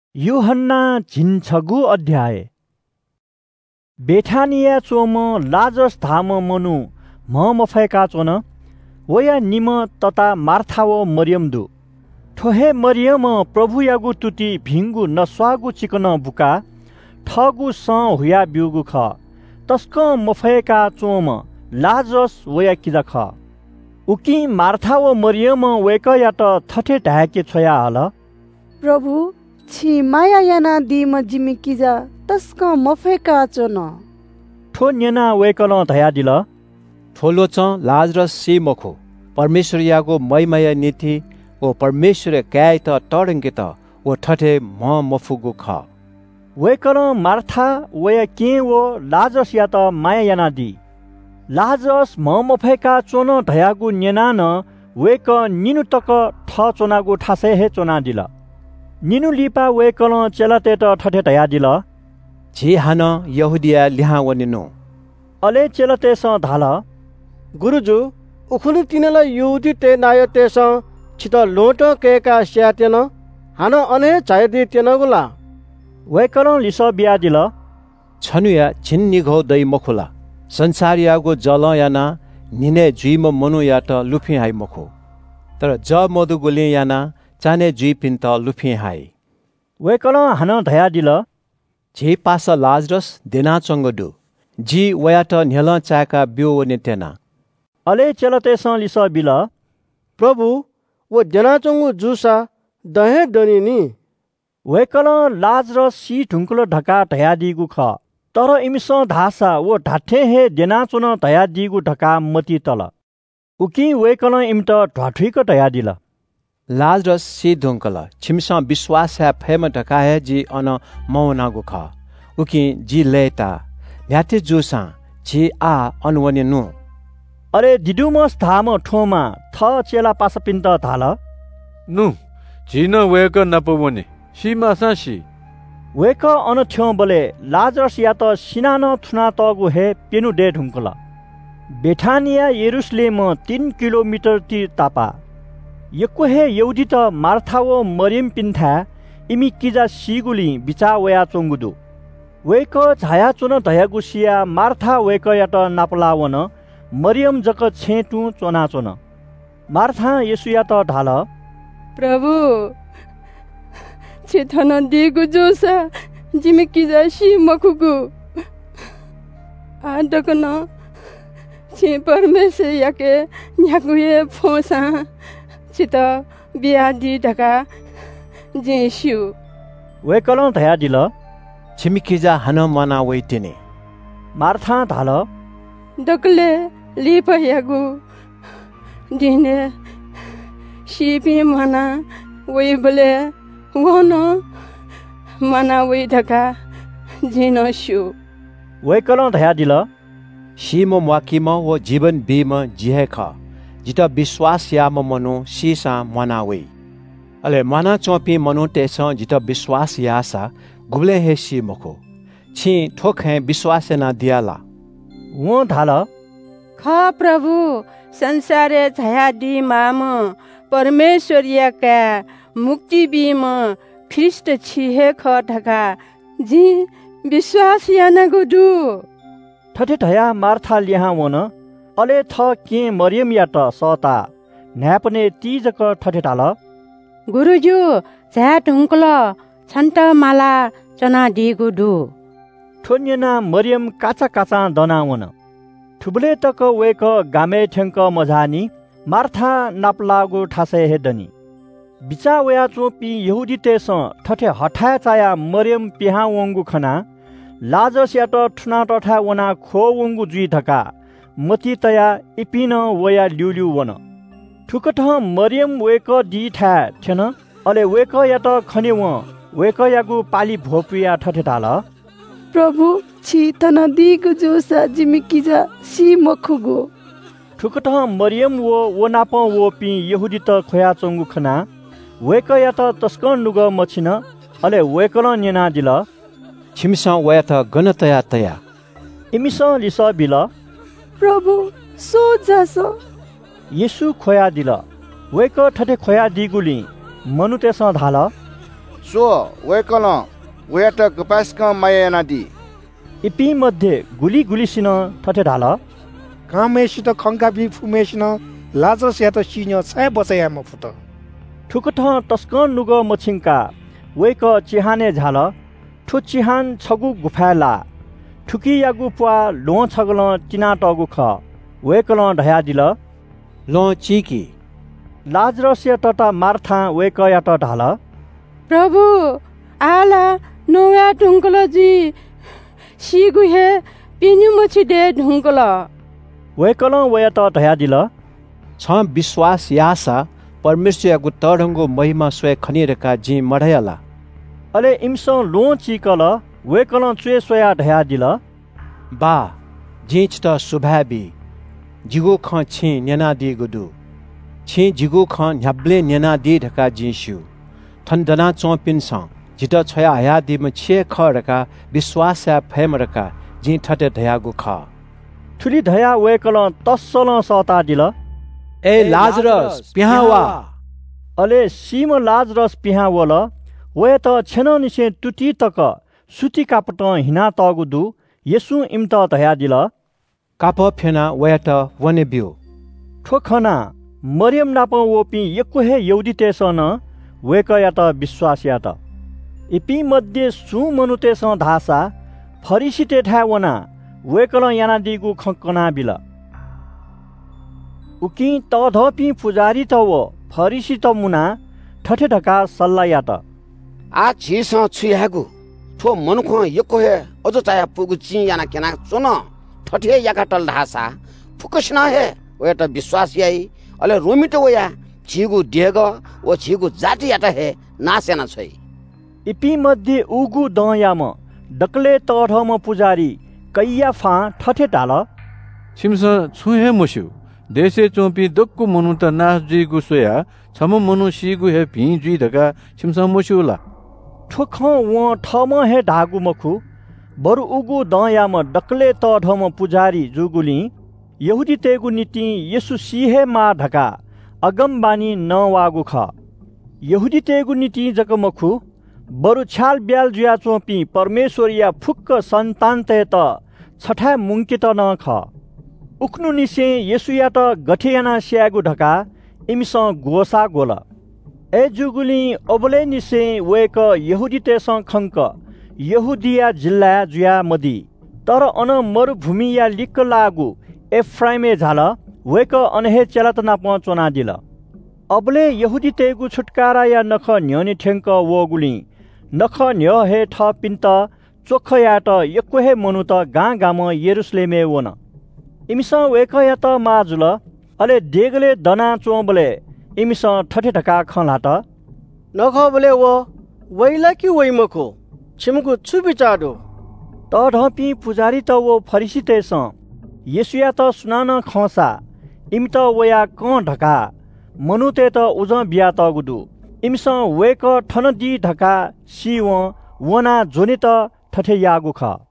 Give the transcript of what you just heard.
यूहन्ना झिन्छगु अध्याय बेठानिया चोम लाजस धाम मनु मफैका चोन वया निम तता मार्था व मरियम दु ठोहे मरियम प्रभु यागु तुति भिंगु नस्वागु चिकन बुका ठगु स हुया बिउगु ख तस्क मफैका चोम लाजस वया किजा ख उकी मार्था व मरियम वेक यात थठे ढाके छोया हल प्रभु छि माया याना दिम जिमी किजा तस्क मफेका चोन ठो न्यना वेकल धया दिल ठोलो च लाजरस सी मखो परमेश्वर यागो मैमय नीति ओ परमेश्वर काय त टडंके त ओ ठठे मफुगु ख वेकल मार्था वया के वो लाजस या त माया याना दी लाजस मफेका चोन धयागु न्यना न वेक निनु तक ठ चोनागु ठासे हे चोना दिल निनु लिपा वेकल चेलाते त ठठे धया दिल जे हान यहुदिया लिहा वनिनो अले चेलाते स धाल गुरुजु उखुनु तिनला युदी ते नाय ते स छित लोट केका स्यातेन हान अने चायदि तेनगुला वेकल लिस बिया दिल छनुया छिन्नि घौ दै मखुला संसारियागो जल याना निने जुइम मनु या त लुफी हाइ मखो तर ज मधु गोले याना चाने जुइ पिन्त लुफी हाइ वेकल हान धया दिल जे पास लाजरस देना चंगडु जी वयाट न्हेल चाका बिउ नेतेना अले चलते स लिस बिल प्रभु वो देना चंगु जुसा दहे डनिनी वेकल लाजरस सी ढुंकुलो ढका धया दिगु ख तर इमिस धासा वो ढाठे हे देना चुन धया दिगु ढका मती तल उकी वेकल इमत ढठुइक धया दिल लाजरस सी ढुंकल छिमसा विश्वास है फेम ढका है जी अन मौनागु ख उकी जी लेता न्याते जुसा जी आ अनवने नु अरे दिदुमस धाम ठोमा थ चेला पास पिन्त धाल नु जिन वेक नपवने सीमा सासी वेक अन थ्यो बले लाजरस या त सिनान थुना तगु हे पेनु डे ढुंकल बेठानिया यरुशलेम 3 किलोमिटर ति तापा यको हे यौदी त मार्था व मरियम पिन्था इमी किजा सिगुली बिचा वया चोंगुदु वेक झाया चोन धयागु सिया मार्था वेक यात नापला वन मरियम जक छेटु चोना चोन मार्था येसु या त ढाल प्रभु छेथन दिगु जोसा जिमी किजा सि मखुगु आदकन छे परमेश्वर याके न्यागुए फोसा छित बियादी ढका जेसु वेकल धया दिल छिमिकिजा हन मना वैतिने मार्था धाल दकले लिपयागु दिने सिपि मना वैबले वन मना वै ढका जेनसु वेकल धया दिल सिम वाकिम वो जीवन बीम जिहे ख जिता विश्वास याम मनो सीसा मनावे अले मना चोपी मनो तेस जिता विश्वास यासा गुबले हे सी मखो छी ठोक है विश्वास ना दियाला वो धाल ख प्रभु संसारे छया दि माम परमेश्वरिया का मुक्ति बीम ख्रिस्ट छिहे ख ढका जी विश्वास याना गुदु ठठे धया मार्था लिहा वन अले थ के मरियम या त सता न्यापने तीजक ठठे ढाल गुरुजु झ्या ढुंकल छन्त माला चना दिगु दु ठोन्यना मरियम काचा काचा दनावन ठुबले तक वेक गामे ठेंक मजानी मार्था नापलागु ठासे हेदनी बिचा वया चोपी यहुदी तेस ठठे हठाया चाया मरियम पिहा वंगु खना लाजस या त ठुना टठा वना खो वंगु जुई ढका मती तया इपिन वया ल्युल्यु वन ठुकठ मरियम वेक दी ठा थेन अले वेक या त खने व वेक यागु पाली भोपिया ठठे ढाल प्रभु छि तन दिगु जोसा जिमी किजा सि मखुगु ठुकठ मरियम वो नाप वो पि यहुदी त खोया चंगु खना वेक या त तस्कन नुग मछिन अले वेकल नेना दिल छिमसा वया त गनतया तया इमिस लिस बिल प्रभु सो जासो येसु खोया दिल वेक ठठे खोया दिगुली मनुतेस धाल सो वेकल वेट कपासक मायाना दि इपी मध्ये गुली गुलिसिन थथे ढाल कामेसित खंका बि फुमेसिन लाजरस या त सिन्य छाय बचाया म फुट ठुकठ तस्क नुग मछिङका वेक चिहाने झाल ठु चिहान छगु गुफाला ठुकी यागु पुआ लो छगल चिना टगु ख वेकल ढया दिल लो चिकी लाजरस या टटा मार्था वेक या त ढाल प्रभु आला नोया ढुङ्कल जी सिगु हे पिन्यु मछि दे ढुङ्कल वेकल वया त ढया दिल छ विश्वास यासा परमेश्वरको तढङ्गो महिमा स्वय खनिरका जी मढयाला अले इमसो लो चिकल वेकल चुए सोया ढया दिल बा जिच त सुभाबी जिगो ख छि न्याना दि गुदु छि जिगो ख न्याब्ले न्याना दि ढका जिसु थन्दना चोपिन स जित छया हया दि म छे ख रका विश्वास या फेम रका जि ठटे धयागु ख ठुली धया वेकल तस्सल सता दिल ए लाजरस पिहावा अले सीम लाजरस पिहावल वे त छेन निसे टुटी तक सुती कापट हिना तगुदु येसु इम्त धया दिल काप फेना वे त वने बिउ ठोखना मरियम नाप वोपी यकुहे यौदितेसन वेक या त विश्वास या त इपी मध्ये सु मनुतेस धासा फरिसिते थावना वेकल याना दिगु खक्कना बिल उकी तधपि पुजारी त व फरिसी त मुना ठठे ढका सल्ला या त आ छिस छुयागु ठो मनुख यकोहे अझ चाया पुगु चि याना केना चोन ठठे याका टल धासा फुकसना हे वे त विश्वास याई अले रोमिटो वया छिगु डेग व छिगु जाति याटा हे नासेना छै इपी मध्ये उगु दयाम डकले तढम पुजारी कैयाफा ठठे डाल छिमस छुहे मुस्यु देशे चोपी दक्कु मनु त नास जुइगु सोया छम मनु सिगु हे भि जुइ ढका छिमस मुस्युला ठोख व ठम हे ढागु मखु बरु उगु दयाम डकले तढम पुजारी जुगुली यहुदी तेगु नीति येसु सिहे मा ढका अगम बानी न वागु ख यहुदी तेगु नीति जकमखु बरु छाल ब्याल जुया चोपी परमेश्वरिया फुक्क सन्तान ते त छठा मुंकित न ख उक्नु निसे येसुया त गठियाना स्यागु ढका इमिस गोसा गोल ए जुगुली ओबले निसे वेक यहुदी तेस खंक यहुदिया जिल्ला जुया मदी तर अन मरुभूमि या लिक्क लागु एफ्राइमे झाल वेक अनहे चेलतना पचोना दिल अबले यहुदी तेगु छुटकारा या नख न्यनि ठेंक वगुली नख न्य हे ठ पिन्त चोख या त यक्कोहे मनु त गाँ गाम यरुशलेमे वन इमिस वेक या त माजुल अले देगले दना चोबले इमिस ठठे ढका खलाट नख बले व वैला कि वैमखो छिमको छु बिचाडो तढपि पुजारी त वो फरिसी तेस येसुया त सुनान खसा इम त वया क ढका मनुते त उज बिया त गुदु इमस वेक ठन दि ढका सिव वना जोनि त ठठे यागु ख